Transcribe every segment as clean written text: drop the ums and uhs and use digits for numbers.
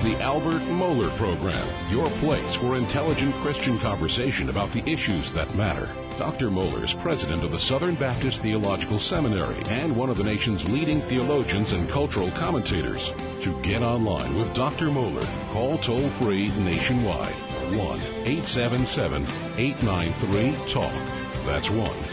the Albert Mohler Program, your place for intelligent Christian conversation about the issues that matter. Dr. Mohler is president of the Southern Baptist Theological Seminary and one of the nation's leading theologians and cultural commentators. To get online with Dr. Mohler, call toll-free nationwide, 1-877-893-TALK. That's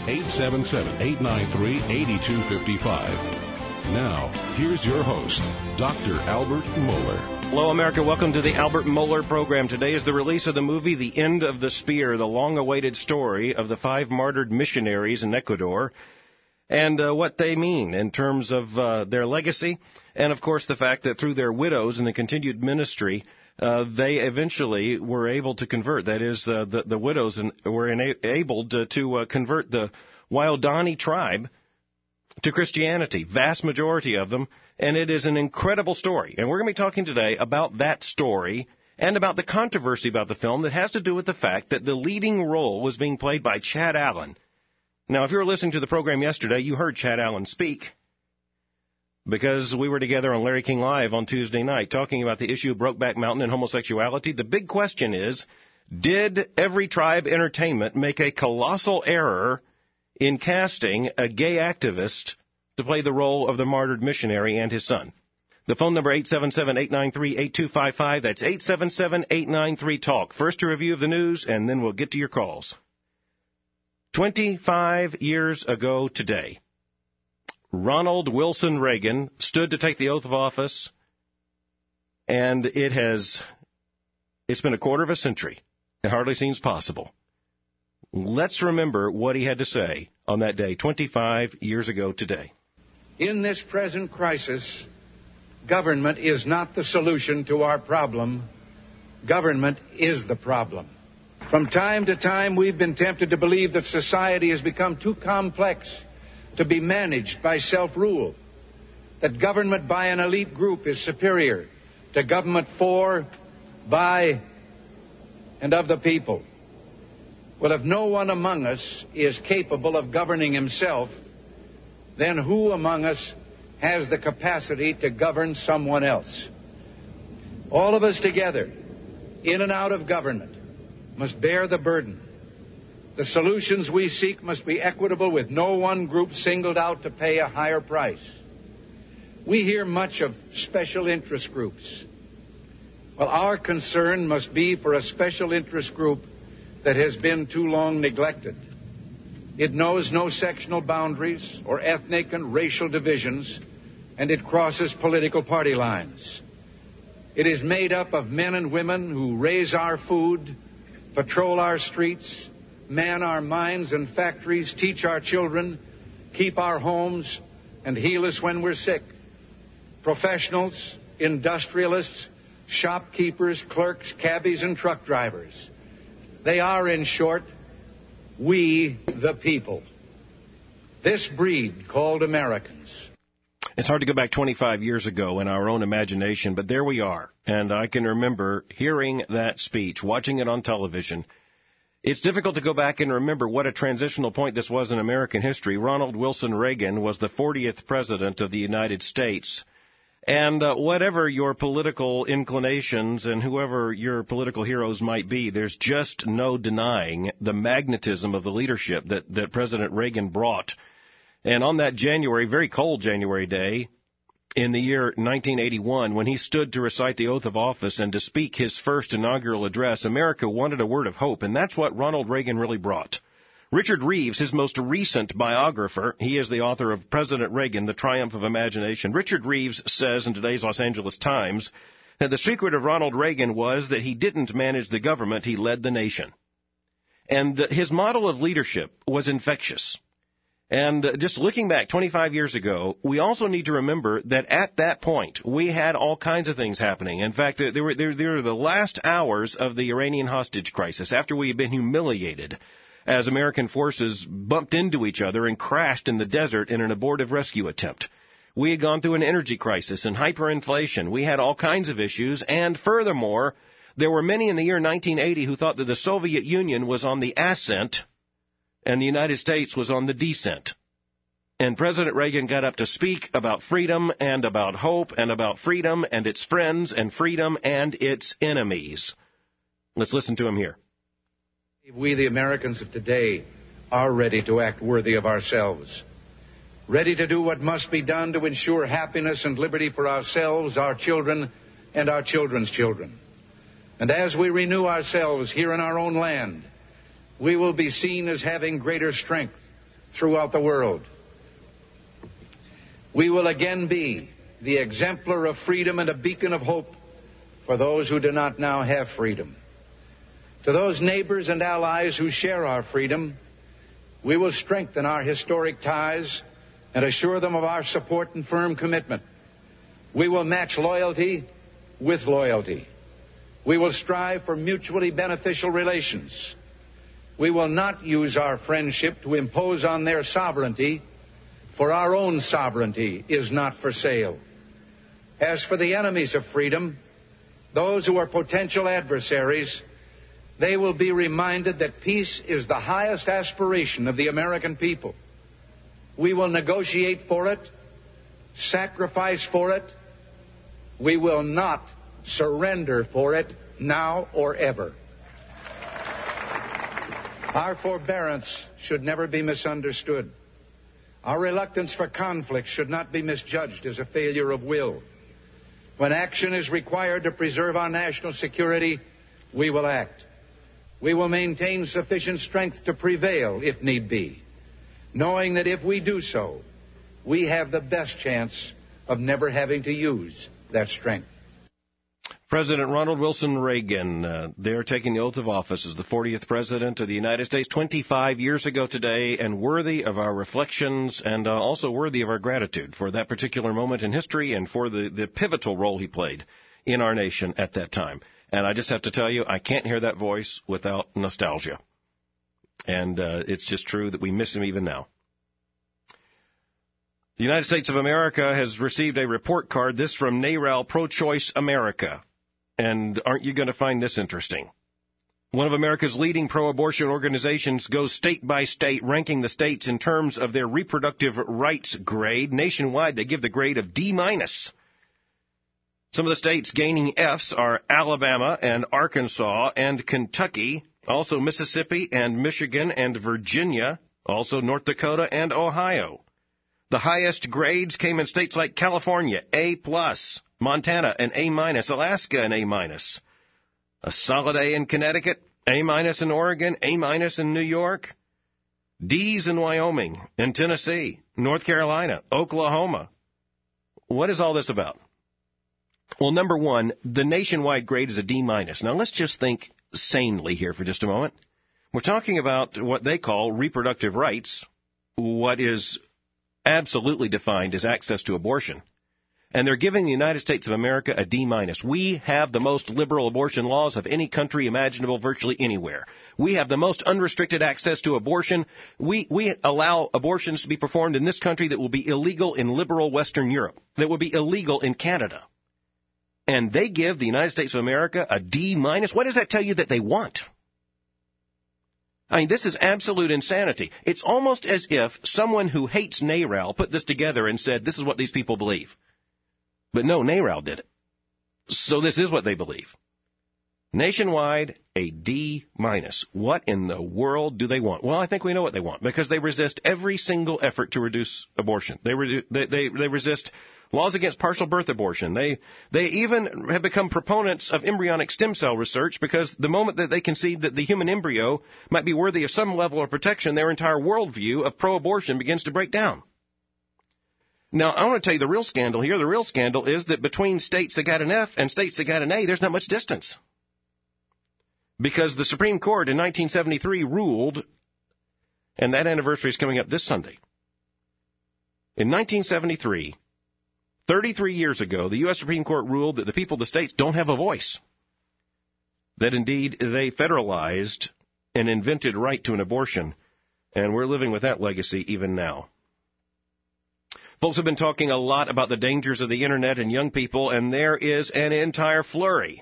1-877-893-8255. Now, here's your host, Dr. Albert Mohler. Hello, America. Welcome to the Albert Mohler Program. Today is the release of the movie The End of the Spear, the long-awaited story of the 5 martyred missionaries in Ecuador and what they mean in terms of their legacy and, of course, the fact that through their widows and the continued ministry, they eventually were able to convert. That is, the widows were enabled to convert the Waodani tribe to Christianity, vast majority of them, and it is an incredible story. And we're going to be talking today about that story and about the controversy about the film that has to do with the fact that the leading role was being played by Chad Allen. Now, if you were listening to the program yesterday, you heard Chad Allen speak because we were together on Larry King Live on Tuesday night talking about the issue of Brokeback Mountain and homosexuality. The big question is, did Every Tribe Entertainment make a colossal error in casting a gay activist to play the role of the martyred missionary and his son? The phone number 877-893-8255. That's 877-893-TALK. First a review of the news, and then we'll get to your calls. 25 years ago today, Ronald Wilson Reagan stood to take the oath of office, and it's been a quarter of a century. It hardly seems possible. Let's remember what he had to say on that day, 25 years ago today. In this present crisis, government is not the solution to our problem. Government is the problem. From time to time, we've been tempted to believe that society has become too complex to be managed by self-rule, that government by an elite group is superior to government for, by, and of the people. Well, if no one among us is capable of governing himself, then who among us has the capacity to govern someone else? All of us together, in and out of government, must bear the burden. The solutions we seek must be equitable, with no one group singled out to pay a higher price. We hear much of special interest groups. Well, our concern must be for a special interest group that has been too long neglected. It knows no sectional boundaries or ethnic and racial divisions, and it crosses political party lines. It is made up of men and women who raise our food, patrol our streets, man our mines and factories, teach our children, keep our homes, and heal us when we're sick. Professionals, industrialists, shopkeepers, clerks, cabbies, and truck drivers. They are, in short, we the people. This breed called Americans. It's hard to go back 25 years ago in our own imagination, but there we are. And I can remember hearing that speech, watching it on television. It's difficult to go back and remember what a transitional point this was in American history. Ronald Wilson Reagan was the 40th president of the United States. And whatever your political inclinations and whoever your political heroes might be, there's just no denying the magnetism of the leadership that President Reagan brought. And on that very cold January day in the year 1981, when he stood to recite the oath of office and to speak his first inaugural address, America wanted a word of hope, and that's what Ronald Reagan really brought. Richard Reeves, his most recent biographer, he is the author of President Reagan, The Triumph of Imagination. Richard Reeves says in today's Los Angeles Times that the secret of Ronald Reagan was that he didn't manage the government, he led the nation. And his model of leadership was infectious. And just looking back 25 years ago, we also need to remember that at that point, we had all kinds of things happening. In fact, they were the last hours of the Iranian hostage crisis, after we had been humiliated as American forces bumped into each other and crashed in the desert in an abortive rescue attempt. We had gone through an energy crisis and hyperinflation. We had all kinds of issues. And furthermore, there were many in the year 1980 who thought that the Soviet Union was on the ascent and the United States was on the descent. And President Reagan got up to speak about freedom and about hope and about freedom and its friends and freedom and its enemies. Let's listen to him here. We, the Americans of today, are ready to act worthy of ourselves, ready to do what must be done to ensure happiness and liberty for ourselves, our children, and our children's children. And as we renew ourselves here in our own land, we will be seen as having greater strength throughout the world. We will again be the exemplar of freedom and a beacon of hope for those who do not now have freedom. To those neighbors and allies who share our freedom, we will strengthen our historic ties and assure them of our support and firm commitment. We will match loyalty with loyalty. We will strive for mutually beneficial relations. We will not use our friendship to impose on their sovereignty, for our own sovereignty is not for sale. As for the enemies of freedom, those who are potential adversaries, they will be reminded that peace is the highest aspiration of the American people. We will negotiate for it, sacrifice for it. We will not surrender for it now or ever. Our forbearance should never be misunderstood. Our reluctance for conflict should not be misjudged as a failure of will. When action is required to preserve our national security, we will act. We will maintain sufficient strength to prevail if need be, knowing that if we do so, we have the best chance of never having to use that strength. President Ronald Wilson Reagan, they're taking the oath of office as the 40th President of the United States 25 years ago today, and worthy of our reflections and also worthy of our gratitude for that particular moment in history and for the pivotal role he played in our nation at that time. And I just have to tell you, I can't hear that voice without nostalgia. And it's just true that we miss him even now. The United States of America has received a report card, this from NARAL Pro-Choice America. And aren't you going to find this interesting? One of America's leading pro-abortion organizations goes state by state, ranking the states in terms of their reproductive rights grade. Nationwide, they give the grade of D-. Some of the states gaining Fs are Alabama and Arkansas and Kentucky, also Mississippi and Michigan and Virginia, also North Dakota and Ohio. The highest grades came in states like California, A+, Montana, an A-, Alaska, an A-. A solid A in Connecticut, A- in Oregon, A- in New York, D's in Wyoming and Tennessee, North Carolina, Oklahoma. What is all this about? Well, number one, the nationwide grade is a D-. Now, let's just think sanely here for just a moment. We're talking about what they call reproductive rights, what is absolutely defined as access to abortion. And they're giving the United States of America a D-. We have the most liberal abortion laws of any country imaginable virtually anywhere. We have the most unrestricted access to abortion. We allow abortions to be performed in this country that will be illegal in liberal Western Europe, that will be illegal in Canada. And they give the United States of America a D-. What does that tell you that they want? I mean, this is absolute insanity. It's almost as if someone who hates NARAL put this together and said, this is what these people believe. But no, NARAL did it. So this is what they believe. Nationwide, a D-. What in the world do they want? Well, I think we know what they want, because they resist every single effort to reduce abortion. They resist laws against partial birth abortion. They even have become proponents of embryonic stem cell research, because the moment that they concede that the human embryo might be worthy of some level of protection, their entire worldview of pro-abortion begins to break down. Now, I want to tell you the real scandal here. The real scandal is that between states that got an F and states that got an A, there's not much distance. Because the Supreme Court in 1973 ruled, and that anniversary is coming up this Sunday. In 1973, 33 years ago, the U.S. Supreme Court ruled that the people of the states don't have a voice. That indeed they federalized an invented right to an abortion, and we're living with that legacy even now. Folks have been talking a lot about the dangers of the Internet and young people, and there is an entire flurry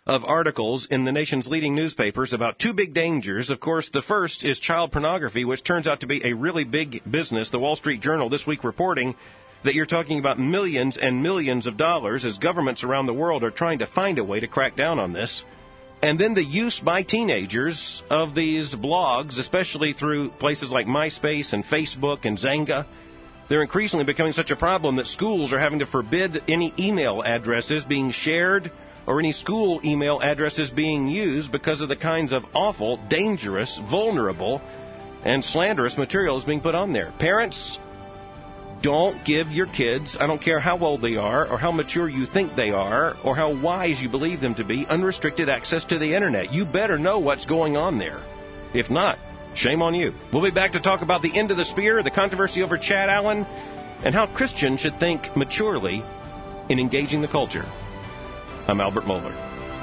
of articles in the nation's leading newspapers about two big dangers. Of course, the first is child pornography, which turns out to be a really big business. The Wall Street Journal this week reporting that you're talking about millions and millions of dollars as governments around the world are trying to find a way to crack down on this. And then the use by teenagers of these blogs, especially through places like MySpace and Facebook and Zanga, they're increasingly becoming such a problem that schools are having to forbid any email addresses being shared or any school email addresses being used because of the kinds of awful, dangerous, vulnerable, and slanderous materials being put on there. Parents, don't give your kids, I don't care how old they are or how mature you think they are or how wise you believe them to be, unrestricted access to the Internet. You better know what's going on there. If not, shame on you. We'll be back to talk about the end of the spear, the controversy over Chad Allen, and how Christians should think maturely in engaging the culture. I'm Albert Mohler.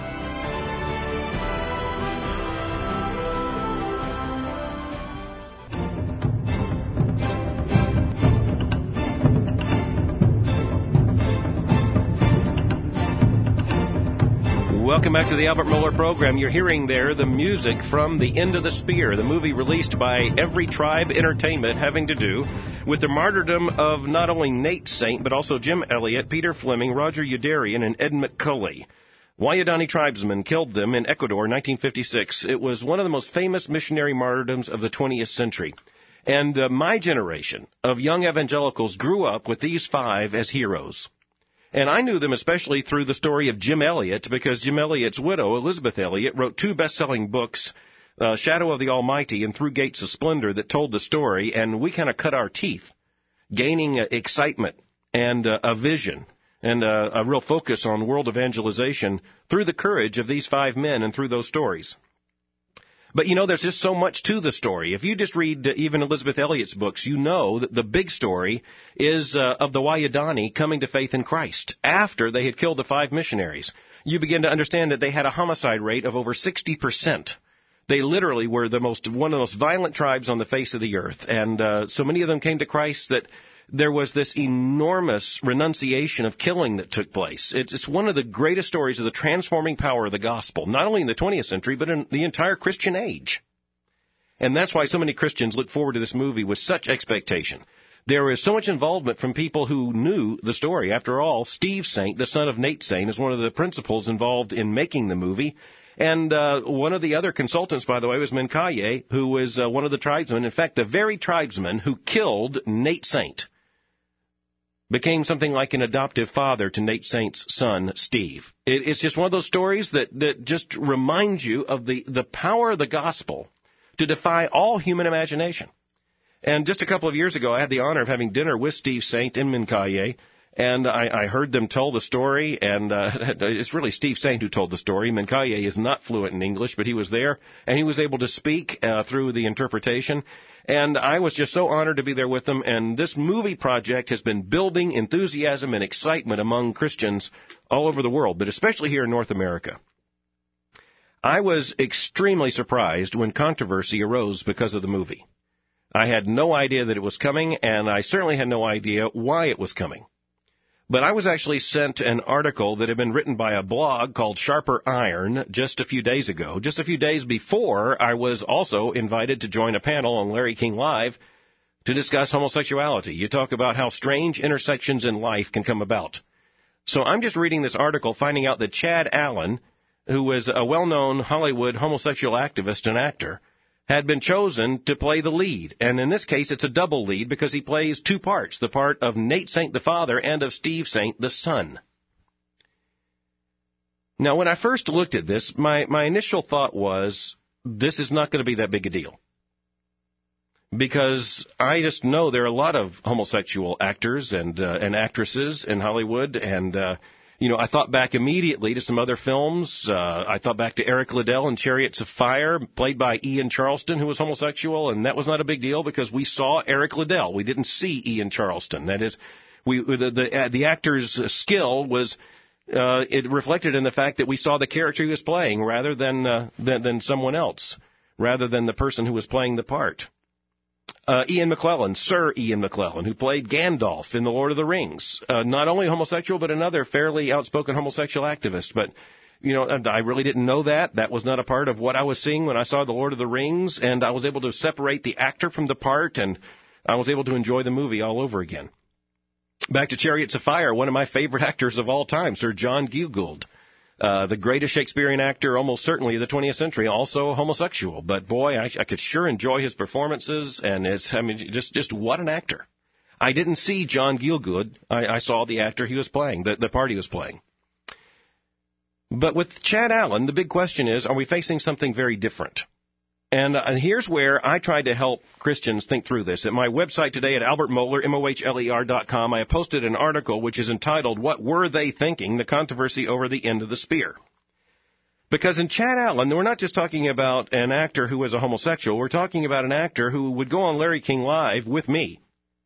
Welcome back to the Albert Mohler program. You're hearing there the music from The End of the Spear, the movie released by Every Tribe Entertainment having to do with the martyrdom of not only Nate Saint, but also Jim Elliot, Peter Fleming, Roger Youderian, and Ed McCulley. Wayadani tribesmen killed them in Ecuador in 1956. It was one of the most famous missionary martyrdoms of the 20th century. And my generation of young evangelicals grew up with these five as heroes. And I knew them especially through the story of Jim Elliot, because Jim Elliot's widow, Elizabeth Elliot, wrote two best-selling books, Shadow of the Almighty and Through Gates of Splendor, that told the story, and we kind of cut our teeth, gaining excitement and a vision and a real focus on world evangelization through the courage of these five men and through those stories. But, you know, there's just so much to the story. If you just read even Elizabeth Elliot's books, you know that the big story is of the Wayadani coming to faith in Christ after they had killed the five missionaries. You begin to understand that they had a homicide rate of over 60%. They literally were one of the most violent tribes on the face of the earth. And so many of them came to Christ that there was this enormous renunciation of killing that took place. It's one of the greatest stories of the transforming power of the gospel, not only in the 20th century, but in the entire Christian age. And that's why so many Christians look forward to this movie with such expectation. There is so much involvement from people who knew the story. After all, Steve Saint, the son of Nate Saint, is one of the principals involved in making the movie. And one of the other consultants, by the way, was Mincaye, who was one of the tribesmen. In fact, the very tribesman who killed Nate Saint became something like an adoptive father to Nate Saint's son, Steve. It's just one of those stories that just reminds you of the power of the gospel to defy all human imagination. And just a couple of years ago, I had the honor of having dinner with Steve Saint in Mincaye, and I heard them tell the story, and it's really Steve Saint who told the story. Mincaye is not fluent in English, but he was there, and he was able to speak through the interpretation. And I was just so honored to be there with them, and this movie project has been building enthusiasm and excitement among Christians all over the world, but especially here in North America. I was extremely surprised when controversy arose because of the movie. I had no idea that it was coming, and I certainly had no idea why it was coming. But I was actually sent an article that had been written by a blog called Sharper Iron just a few days ago. Just a few days before, I was also invited to join a panel on Larry King Live to discuss homosexuality. You talk about how strange intersections in life can come about. So I'm just reading this article, finding out that Chad Allen, who was a well-known Hollywood homosexual activist and actor, had been chosen to play the lead. And in this case, it's a double lead because he plays two parts, the part of Nate Saint, the father, and of Steve Saint, the son. Now, when I first looked at this, my initial thought was, this is not going to be that big a deal. Because I just know there are a lot of homosexual actors and actresses in Hollywood, and I thought back immediately to some other films. I thought back to Eric Liddell in Chariots of Fire, played by Ian Charleston, who was homosexual, and that was not a big deal because we saw Eric Liddell. We didn't see Ian Charleston. That is, the actor's skill was it reflected in the fact that we saw the character he was playing rather than someone else, rather than the person who was playing the part. Ian McClellan, Sir Ian McClellan, who played Gandalf in The Lord of the Rings. Not only homosexual, but another fairly outspoken homosexual activist. But I really didn't know that. That was not a part of what I was seeing when I saw The Lord of the Rings, and I was able to separate the actor from the part, and I was able to enjoy the movie all over again. Back to Chariots of Fire, one of my favorite actors of all time, Sir John Gielgud, the greatest Shakespearean actor almost certainly of the 20th century, also homosexual. But boy, I could sure enjoy his performances, and just what an actor. I didn't see John Gielgud. I saw the actor he was playing, the part he was playing. But with Chad Allen, the big question is, are we facing something very different? And here's where I tried to help Christians think through this. At my website today at Albert Mohler, MOHLER.com, I have posted an article which is entitled, What Were They Thinking? The Controversy Over the End of the Spear. Because in Chad Allen, we're not just talking about an actor who was a homosexual. We're talking about an actor who would go on Larry King Live with me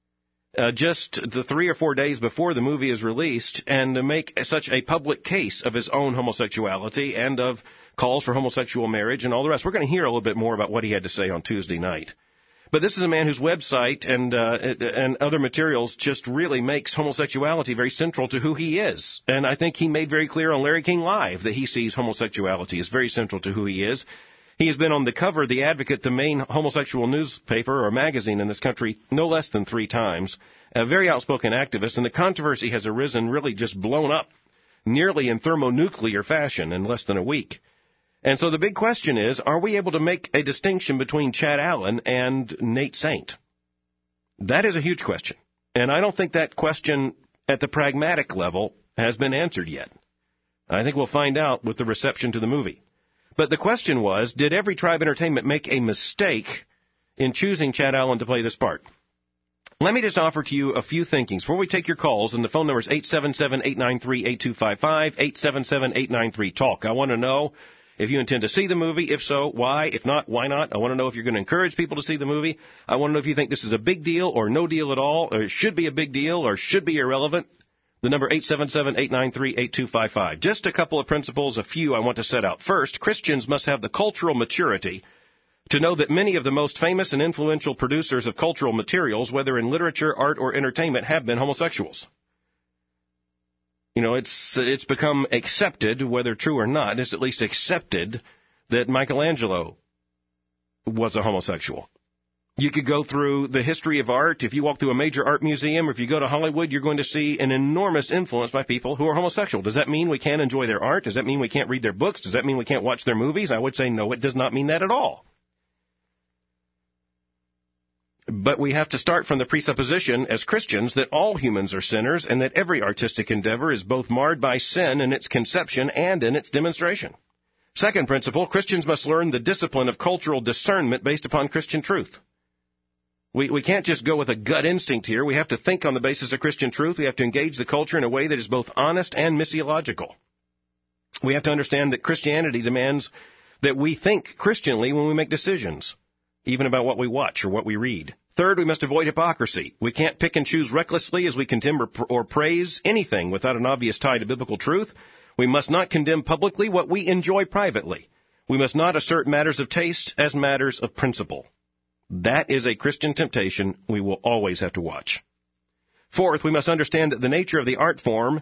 just the 3 or 4 days before the movie is released and to make such a public case of his own homosexuality and of calls for homosexual marriage and all the rest. We're going to hear a little bit more about what he had to say on Tuesday night. But this is a man whose website and other materials just really makes homosexuality very central to who he is. And I think he made very clear on Larry King Live that he sees homosexuality as very central to who he is. He has been on the cover of The Advocate, the main homosexual newspaper or magazine in this country, no less than 3 times. A very outspoken activist, and the controversy has arisen, really just blown up, nearly in thermonuclear fashion in less than a week. And so the big question is, are we able to make a distinction between Chad Allen and Nate Saint? That is a huge question. And I don't think that question at the pragmatic level has been answered yet. I think we'll find out with the reception to the movie. But the question was, did Every Tribe Entertainment make a mistake in choosing Chad Allen to play this part? Let me just offer to you a few thinkings before we take your calls, and the phone number is 877-893-8255, 877-893-TALK. I want to know if you intend to see the movie. If so, why? If not, why not? I want to know if you're going to encourage people to see the movie. I want to know if you think this is a big deal or no deal at all, or it should be a big deal or should be irrelevant. The number 877-893-8255. Just a couple of principles, a few I want to set out. First, Christians must have the cultural maturity to know that many of the most famous and influential producers of cultural materials, whether in literature, art, or entertainment, have been homosexuals. It's become accepted, whether true or not, it's at least accepted that Michelangelo was a homosexual. You could go through the history of art. If you walk through a major art museum, or if you go to Hollywood, you're going to see an enormous influence by people who are homosexual. Does that mean we can't enjoy their art? Does that mean we can't read their books? Does that mean we can't watch their movies? I would say no, it does not mean that at all. But we have to start from the presupposition as Christians that all humans are sinners and that every artistic endeavor is both marred by sin in its conception and in its demonstration. Second principle, Christians must learn the discipline of cultural discernment based upon Christian truth. We can't just go with a gut instinct here. We have to think on the basis of Christian truth. We have to engage the culture in a way that is both honest and missiological. We have to understand that Christianity demands that we think Christianly when we make decisions, even about what we watch or what we read. Third, we must avoid hypocrisy. We can't pick and choose recklessly as we condemn or praise anything without an obvious tie to biblical truth. We must not condemn publicly what we enjoy privately. We must not assert matters of taste as matters of principle. That is a Christian temptation we will always have to watch. Fourth, we must understand the nature of the art form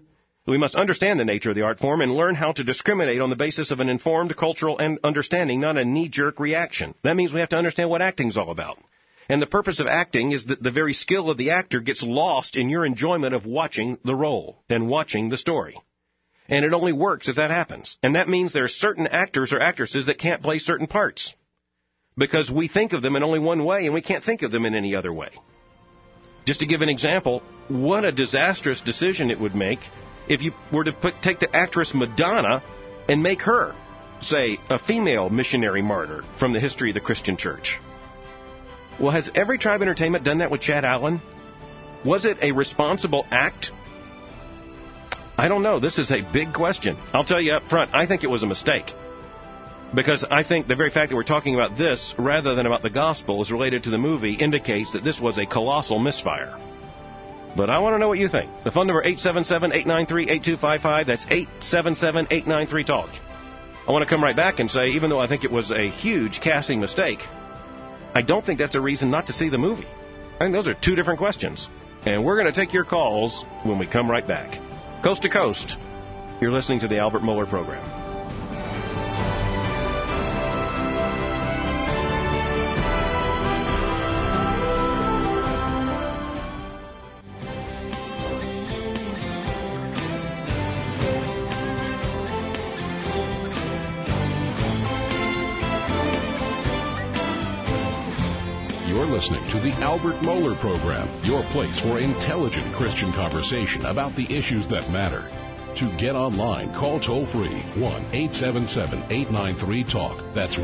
and learn how to discriminate on the basis of an informed cultural understanding, not a knee-jerk reaction. That means we have to understand what acting is all about. And the purpose of acting is that the very skill of the actor gets lost in your enjoyment of watching the role and watching the story. And it only works if that happens. And that means there are certain actors or actresses that can't play certain parts, because we think of them in only one way, and we can't think of them in any other way. Just to give an example, what a disastrous decision it would make if you were to take the actress Madonna and make her, say, a female missionary martyr from the history of the Christian church. Well, has Every Tribe Entertainment done that with Chad Allen? Was it a responsible act? I don't know. This is a big question. I'll tell you up front, I think it was a mistake. Because I think the very fact that we're talking about this rather than about the gospel is related to the movie indicates that this was a colossal misfire. But I want to know what you think. The phone number 877-893-8255. That's 877-893-TALK. I want to come right back and say, even though I think it was a huge casting mistake, I don't think that's a reason not to see the movie. I think those are two different questions. And we're going to take your calls when we come right back. Coast to Coast, you're listening to the Albert Mohler Program. You're listening to the Albert Mohler Program, your place for intelligent Christian conversation about the issues that matter. To get online, call toll-free 1-877-893-TALK. That's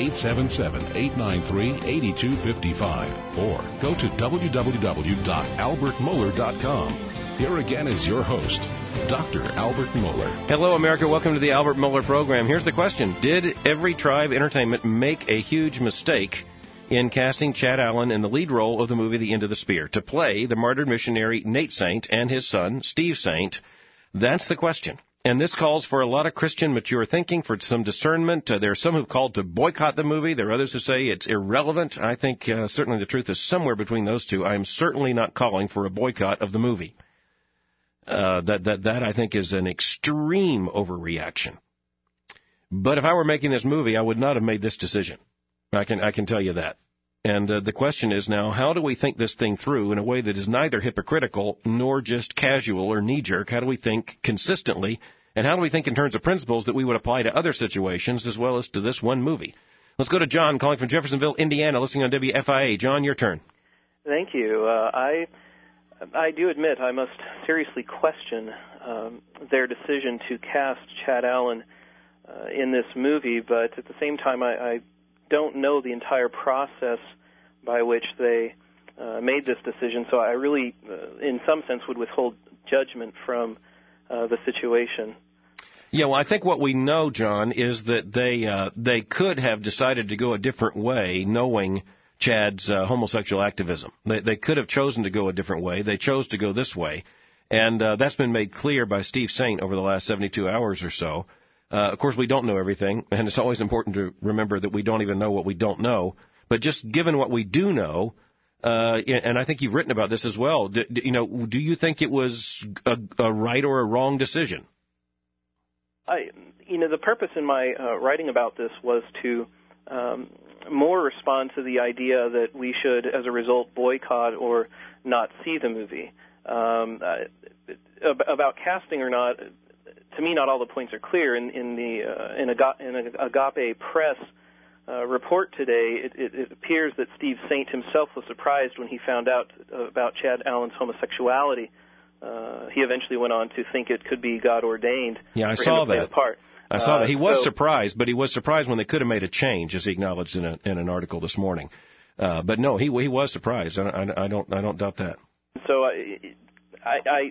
1-877-893-8255. Or go to www.albertmohler.com. Here again is your host, Dr. Albert Mohler. Hello, America. Welcome to the Albert Mohler Program. Here's the question. Did Every Tribe Entertainment make a huge mistake in casting Chad Allen in the lead role of the movie The End of the Spear to play the martyred missionary Nate Saint and his son, Steve Saint? That's the question. And this calls for a lot of Christian mature thinking, for some discernment. There are some who've called to boycott the movie. There are others who say it's irrelevant. I think certainly the truth is somewhere between those two. I am certainly not calling for a boycott of the movie. That I think is an extreme overreaction. But if I were making this movie, I would not have made this decision. I can tell you that. And the question is now, how do we think this thing through in a way that is neither hypocritical nor just casual or knee-jerk? How do we think consistently, and how do we think in terms of principles that we would apply to other situations as well as to this one movie? Let's go to John, calling from Jeffersonville, Indiana, listening on WFIA. John, your turn. Thank you. I do admit I must seriously question their decision to cast Chad Allen in this movie, but at the same time I don't know the entire process by which they made this decision, so I really, in some sense, would withhold judgment from the situation. Yeah, well, I think what we know, John, is that they could have decided to go a different way, knowing Chad's homosexual activism. They could have chosen to go a different way. They chose to go this way, and that's been made clear by Steve Saint over the last 72 hours or so. Of course, we don't know everything, and it's always important to remember that we don't even know what we don't know. But just given what we do know, and I think you've written about this as well, do you think it was a right or a wrong decision? The purpose in my writing about this was to more respond to the idea that we should, as a result, boycott or not see the movie. About casting or not, to me, not all the points are clear. In an Agape Press report today, it appears that Steve Saint himself was surprised when he found out about Chad Allen's homosexuality. He eventually went on to think it could be God ordained. Yeah, I for saw him to play that. the part. I saw that. He was surprised, but he was surprised when they could have made a change, as he acknowledged in an article this morning. But no, he was surprised. I don't doubt that. So I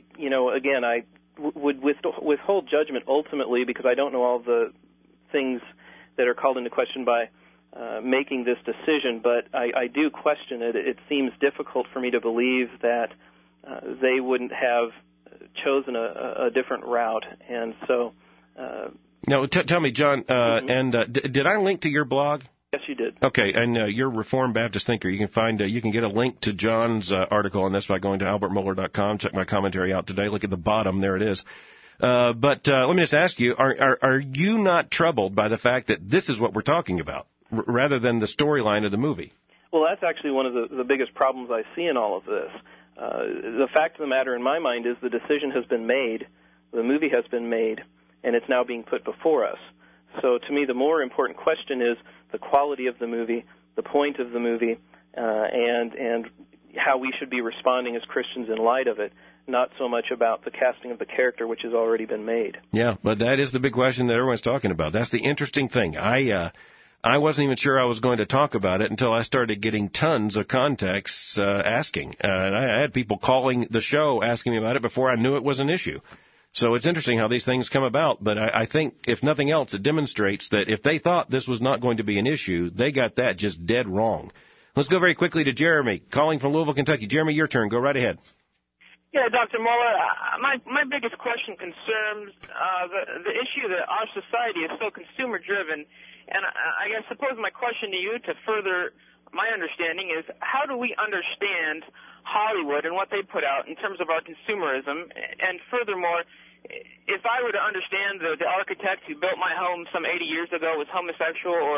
would withhold judgment ultimately because I don't know all the things that are called into question by making this decision, but I do question it. It seems difficult for me to believe that they wouldn't have chosen a different route, and so... Now, tell me, John, did I link to your blog? Yes, you did. Okay, and you're a Reformed Baptist thinker. You can get a link to John's article on this by going to albertmohler.com. Check my commentary out today. Look at the bottom. There it is. But let me just ask you, are you not troubled by the fact that this is what we're talking about, rather than the storyline of the movie? Well, that's actually one of the biggest problems I see in all of this. The fact of the matter in my mind is the decision has been made, the movie has been made, and it's now being put before us. So to me, the more important question is the quality of the movie, the point of the movie, and how we should be responding as Christians in light of it, not so much about the casting of the character, which has already been made. Yeah, but that is the big question that everyone's talking about. That's the interesting thing. I wasn't even sure I was going to talk about it until I started getting tons of contacts asking. And I had people calling the show asking me about it before I knew it was an issue. So it's interesting how these things come about, but I think, if nothing else, it demonstrates that if they thought this was not going to be an issue, they got that just dead wrong. Let's go very quickly to Jeremy, calling from Louisville, Kentucky. Jeremy, your turn. Go right ahead. Yeah, Dr. Mohler, my biggest question concerns the issue that our society is so consumer-driven, and I suppose my question to you to further my understanding is, how do we understand Hollywood and what they put out in terms of our consumerism? And furthermore, if I were to understand the architect who built my home some 80 years ago was homosexual, or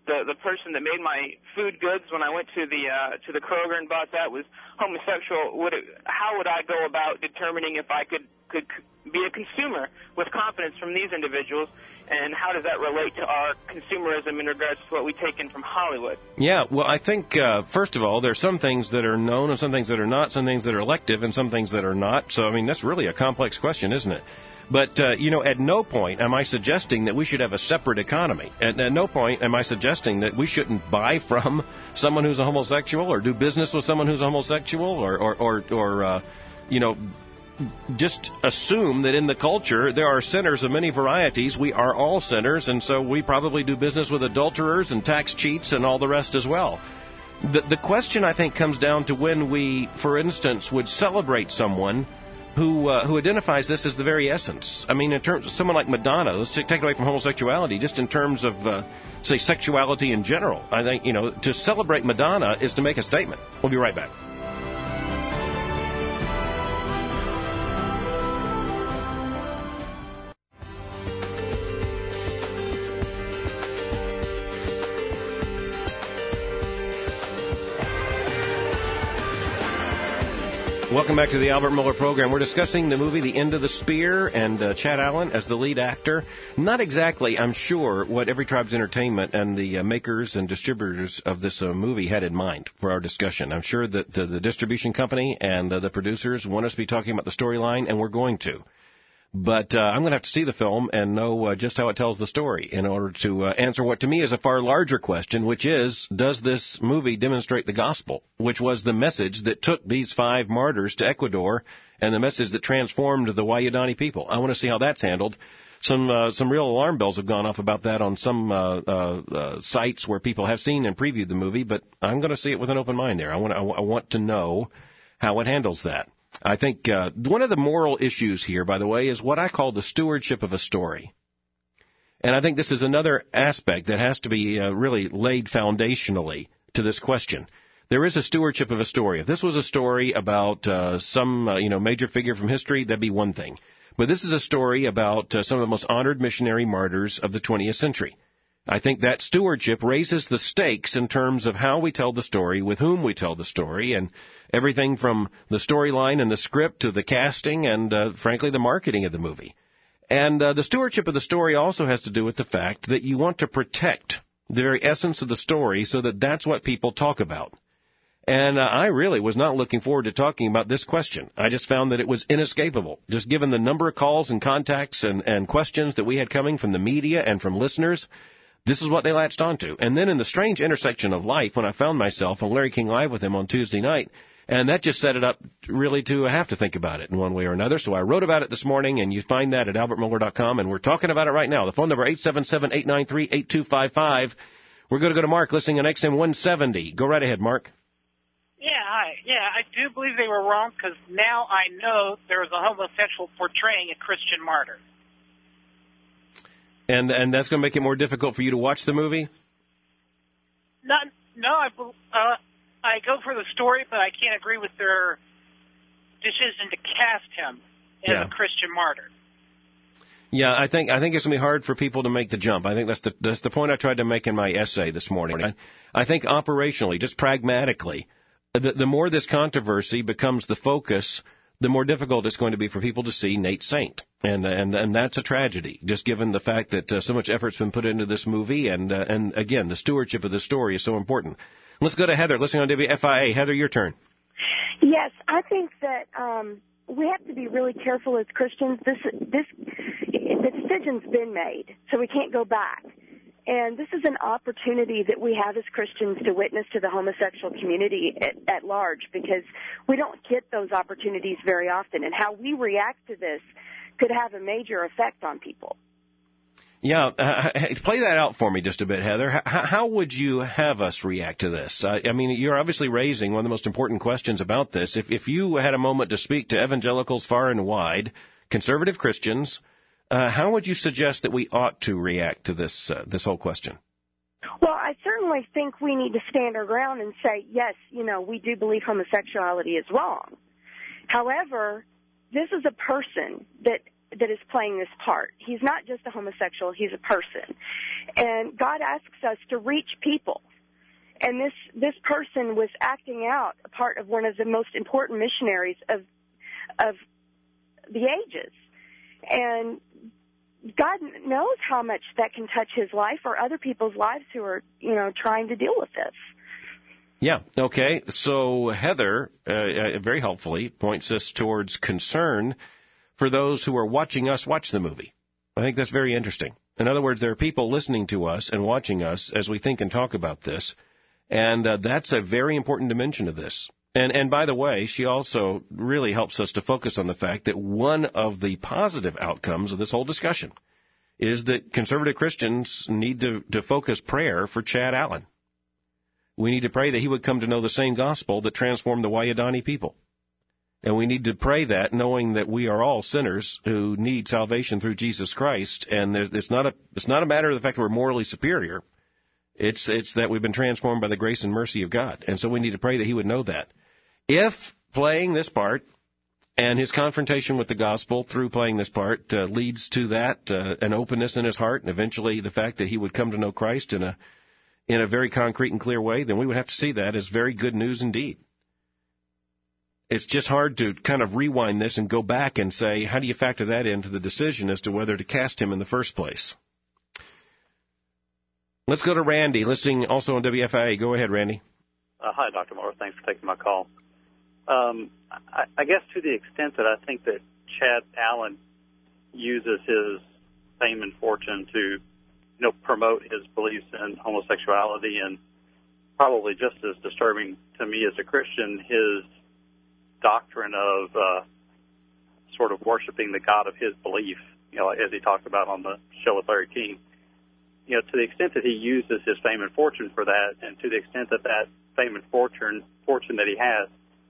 the person that made my food goods when I went to the Kroger and bought that was homosexual, how would I go about determining if I could be a consumer with confidence from these individuals, and how does that relate to our consumerism in regards to what we take in from Hollywood? Yeah, well, I think, first of all, there's some things that are known and some things that are not, some things that are elective and some things that are not. So, I mean, that's really a complex question, isn't it? But, at no point am I suggesting that we should have a separate economy. At no point am I suggesting that we shouldn't buy from someone who's a homosexual or do business with someone who's a homosexual or just assume that in the culture there are sinners of many varieties. We are all sinners, and so we probably do business with adulterers and tax cheats and all the rest as well. The question, I think, comes down to when we, for instance, would celebrate someone who identifies this as the very essence. I mean, in terms of someone like Madonna, let's take it away from homosexuality, just in terms of, say, sexuality in general. I think, to celebrate Madonna is to make a statement. We'll be right back. Welcome back to the Albert Miller program. We're discussing the movie The End of the Spear and Chad Allen as the lead actor. Not exactly, I'm sure, what Every Tribe's Entertainment and the makers and distributors of this movie had in mind for our discussion. I'm sure that the distribution company and the producers want us to be talking about the storyline, and we're going to. But I'm going to have to see the film and know just how it tells the story in order to answer what to me is a far larger question, which is, does this movie demonstrate the gospel, which was the message that took these 5 martyrs to Ecuador and the message that transformed the Wayudani people? I want to see how that's handled. Some real alarm bells have gone off about that on some sites where people have seen and previewed the movie, but I'm going to see it with an open mind there. I want to know how it handles that. I think one of the moral issues here, by the way, is what I call the stewardship of a story. And I think this is another aspect that has to be really laid foundationally to this question. There is a stewardship of a story. If this was a story about some major figure from history, that'd be one thing. But this is a story about some of the most honored missionary martyrs of the 20th century. I think that stewardship raises the stakes in terms of how we tell the story, with whom we tell the story, and everything from the storyline and the script to the casting and, frankly, the marketing of the movie. And the stewardship of the story also has to do with the fact that you want to protect the very essence of the story so that that's what people talk about. And I really was not looking forward to talking about this question. I just found that it was inescapable, just given the number of calls and contacts and questions that we had coming from the media and from listeners. This is what they latched onto. And then in the strange intersection of life, when I found myself on Larry King Live with him on Tuesday night, and that just set it up really to have to think about it in one way or another. So I wrote about it this morning, and you find that at albertmiller.com, and we're talking about it right now. The phone number, 877-893-8255. We're going to go to Mark, listening on XM 170. Go right ahead, Mark. Yeah, hi. Yeah, I do believe they were wrong, because now I know there was a homosexual portraying a Christian martyr. And that's going to make it more difficult for you to watch the movie? I go for the story, but I can't agree with their decision to cast him as a Christian martyr. Yeah, I think it's going to be hard for people to make the jump. I think that's the point I tried to make in my essay this morning. I think operationally, just pragmatically, the more this controversy becomes the focus, the more difficult it's going to be for people to see Nate Saint. And that's a tragedy, just given the fact that so much effort's been put into this movie, and again, the stewardship of the story is so important. Let's go to Heather, listening on WFIA. Heather, your turn. Yes, I think that we have to be really careful as Christians. The decision's been made, so we can't go back. And this is an opportunity that we have as Christians to witness to the homosexual community at large, because we don't get those opportunities very often. And how we react to this could have a major effect on people. Yeah, play that out for me just a bit, Heather. How would you have us react to this? I mean, you're obviously raising one of the most important questions about this. If you had a moment to speak to evangelicals far and wide, conservative Christians, how would you suggest that we ought to react to this whole question? Well, I certainly think we need to stand our ground and say, yes, we do believe homosexuality is wrong. However, this is a person that that is playing this part. He's not just a homosexual, he's a person. And God asks us to reach people. And this person was acting out a part of one of the most important missionaries of the ages. And God knows how much that can touch his life or other people's lives who are, trying to deal with this. Yeah, okay. So Heather, very helpfully, points us towards concern for those who are watching us watch the movie. I think that's very interesting. In other words, there are people listening to us and watching us as we think and talk about this, and that's a very important dimension of this. And by the way, she also really helps us to focus on the fact that one of the positive outcomes of this whole discussion is that conservative Christians need to focus prayer for Chad Allen. We need to pray that he would come to know the same gospel that transformed the Wayadani people. And we need to pray that knowing that we are all sinners who need salvation through Jesus Christ. And it's not a matter of the fact that we're morally superior. It's that we've been transformed by the grace and mercy of God. And so we need to pray that he would know that. If playing this part and his confrontation with the gospel through playing this part leads to that, an openness in his heart, and eventually the fact that he would come to know Christ in a very concrete and clear way, then we would have to see that as very good news indeed. It's just hard to kind of rewind this and go back and say, how do you factor that into the decision as to whether to cast him in the first place? Let's go to Randy, listening also on WFIA. Go ahead, Randy. Hi, Dr. Moore. Thanks for taking my call. I guess to the extent that I think that Chad Allen uses his fame and fortune to, promote his beliefs in homosexuality, and probably just as disturbing to me as a Christian, his doctrine of sort of worshiping the God of his belief, as he talked about on the show with Larry King. To the extent that he uses his fame and fortune for that, and to the extent that that fame and fortune that he has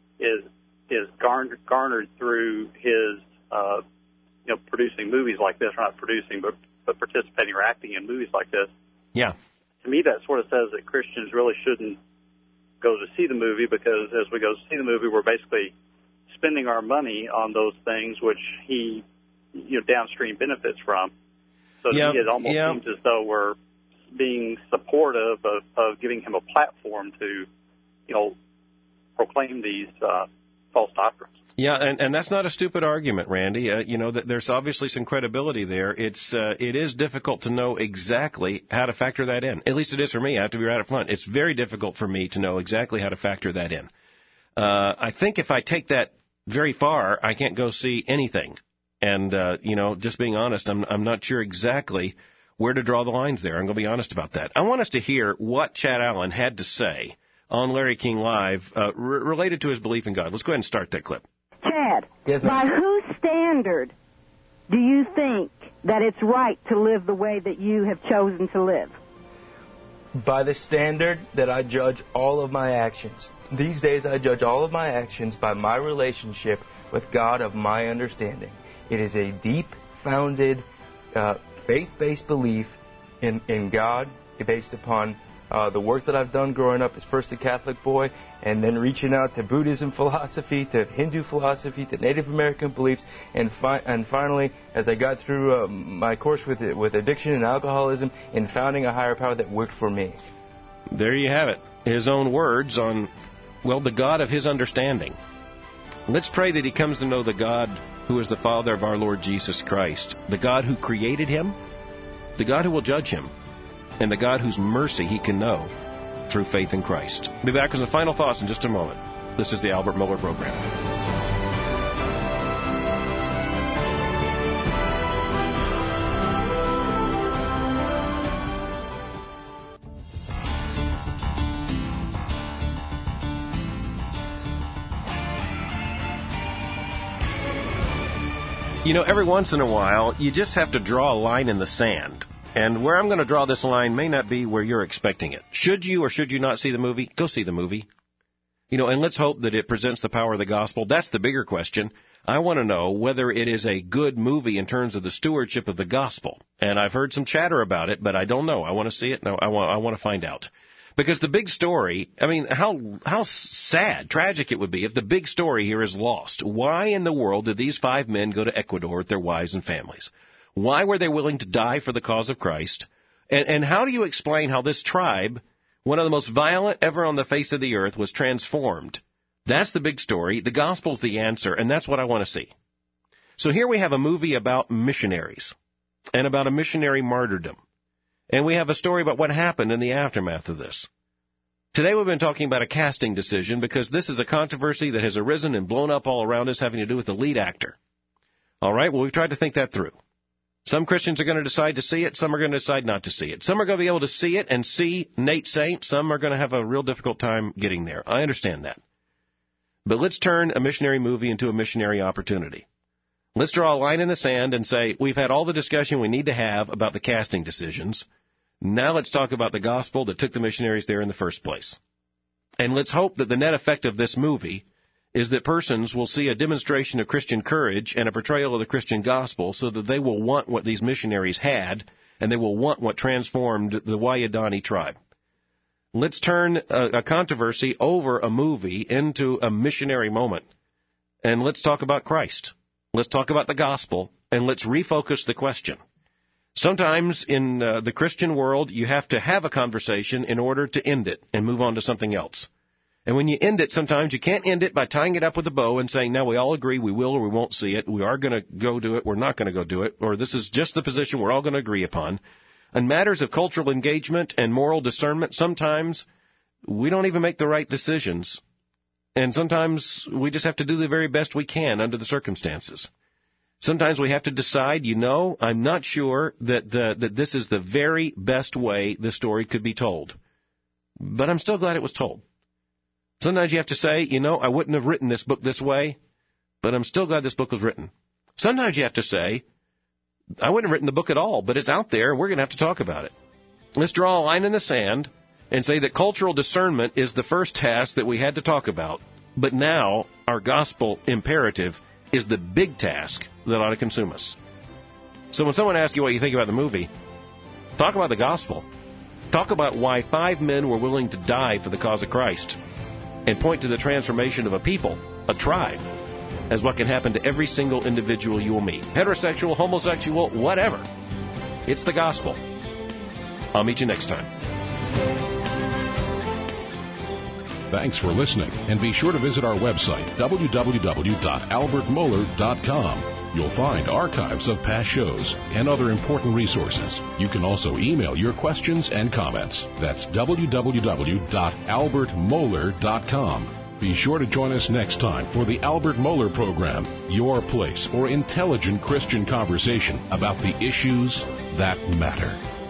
is garnered through his producing movies like this, or not producing, but participating or acting in movies like this. Yeah. To me, that sort of says that Christians really shouldn't go to see the movie, because as we go to see the movie, we're basically spending our money on those things which he downstream benefits from. So to me, it almost seems as though we're being supportive of giving him a platform to, proclaim these false doctrines. Yeah, and that's not a stupid argument, Randy. That there's obviously some credibility there. It is difficult to know exactly how to factor that in. At least it is for me. I have to be right up front. It's very difficult for me to know exactly how to factor that in. I think if I take that very far, I can't go see anything. And, just being honest, I'm not sure exactly where to draw the lines there. I'm going to be honest about that. I want us to hear what Chad Allen had to say on Larry King Live related to his belief in God. Let's go ahead and start that clip. Chad, yes, by whose standard do you think that it's right to live the way that you have chosen to live? By the standard that I judge all of my actions. These days I judge all of my actions by my relationship with God of my understanding. It is a deep-founded, faith-based belief in God, based upon the work that I've done growing up as first a Catholic boy, and then reaching out to Buddhism philosophy, to Hindu philosophy, to Native American beliefs, and finally, as I got through my course with addiction and alcoholism, in founding a higher power that worked for me. There you have it. His own words on, the God of his understanding. Let's pray that he comes to know the God who is the Father of our Lord Jesus Christ, the God who created him, the God who will judge him, and the God whose mercy he can know through faith in Christ. I'll be back with some final thoughts in just a moment. This is the Albert Mohler Program. Every once in a while, you just have to draw a line in the sand. And where I'm going to draw this line may not be where you're expecting it. Should you or should you not see the movie? Go see the movie. And let's hope that it presents the power of the gospel. That's the bigger question. I want to know whether it is a good movie in terms of the stewardship of the gospel. And I've heard some chatter about it, but I don't know. I want to see it. No, I want to find out. Because the big story, I mean, how sad, tragic it would be if the big story here is lost. Why in the world did these 5 men go to Ecuador with their wives and families? Why were they willing to die for the cause of Christ? And how do you explain how this tribe, one of the most violent ever on the face of the earth, was transformed? That's the big story. The gospel's the answer, and that's what I want to see. So here we have a movie about missionaries and about a missionary martyrdom. And we have a story about what happened in the aftermath of this. Today we've been talking about a casting decision because this is a controversy that has arisen and blown up all around us having to do with the lead actor. All right, well, we've tried to think that through. Some Christians are going to decide to see it. Some are going to decide not to see it. Some are going to be able to see it and see Nate Saint. Some are going to have a real difficult time getting there. I understand that. But let's turn a missionary movie into a missionary opportunity. Let's draw a line in the sand and say, we've had all the discussion we need to have about the casting decisions. Now let's talk about the gospel that took the missionaries there in the first place. And let's hope that the net effect of this movie is that persons will see a demonstration of Christian courage and a portrayal of the Christian gospel so that they will want what these missionaries had, and they will want what transformed the Wayadani tribe. Let's turn a controversy over a movie into a missionary moment, and let's talk about Christ. Let's talk about the gospel, and let's refocus the question. Sometimes in the Christian world, you have to have a conversation in order to end it and move on to something else. And when you end it, sometimes you can't end it by tying it up with a bow and saying, now we all agree we will or we won't see it. We are going to go do it. We're not going to go do it. Or this is just the position we're all going to agree upon. In matters of cultural engagement and moral discernment, sometimes we don't even make the right decisions. And sometimes we just have to do the very best we can under the circumstances. Sometimes we have to decide, I'm not sure that this is the very best way the story could be told. But I'm still glad it was told. Sometimes you have to say, I wouldn't have written this book this way, but I'm still glad this book was written. Sometimes you have to say, I wouldn't have written the book at all, but it's out there and we're going to have to talk about it. Let's draw a line in the sand and say that cultural discernment is the first task that we had to talk about, but now our gospel imperative is the big task that ought to consume us. So when someone asks you what you think about the movie, talk about the gospel. Talk about why 5 men were willing to die for the cause of Christ, and point to the transformation of a people, a tribe, as what can happen to every single individual you will meet. Heterosexual, homosexual, whatever. It's the gospel. I'll meet you next time. Thanks for listening, and be sure to visit our website, www.albertmohler.com. You'll find archives of past shows and other important resources. You can also email your questions and comments. That's www.albertmohler.com. Be sure to join us next time for the Albert Mohler Program, your place for intelligent Christian conversation about the issues that matter.